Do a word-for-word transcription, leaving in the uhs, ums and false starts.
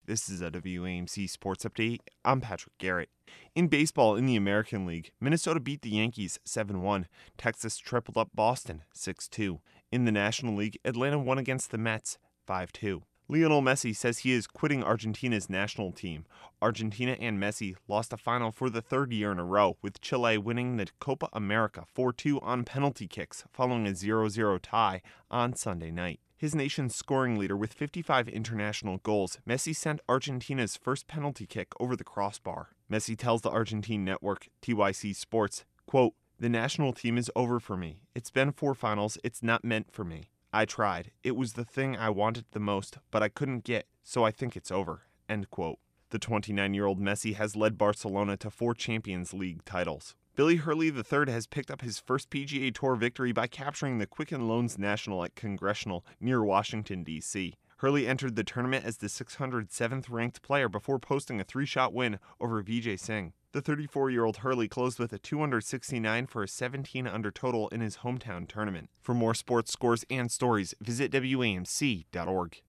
This is a W A M C Sports Update. I'm Patrick Garrett. In baseball in the American League, Minnesota beat the Yankees seven one. Texas tripled up Boston six two. In the National League, Atlanta won against the Mets five two. Lionel Messi says he is quitting Argentina's national team. Argentina and Messi lost a final for the third year in a row, with Chile winning the Copa America four two on penalty kicks following a zero zero tie on Sunday night. His nation's scoring leader with fifty-five international goals, Messi sent Argentina's first penalty kick over the crossbar. Messi tells the Argentine network T Y C Sports, quote, "The national team is over for me. It's been four finals. It's not meant for me. I tried. It was the thing I wanted the most, but I couldn't get, so I think it's over." End quote. The twenty-nine-year-old Messi has led Barcelona to four Champions League titles. Billy Hurley the third has picked up his first P G A Tour victory by capturing the Quicken Loans National at Congressional near Washington, D C Hurley entered the tournament as the six hundred seventh ranked player before posting a three-shot win over Vijay Singh. The thirty-four-year-old Hurley closed with a two under sixty-nine for a seventeen under total in his hometown tournament. For more sports scores and stories, visit W A M C dot org.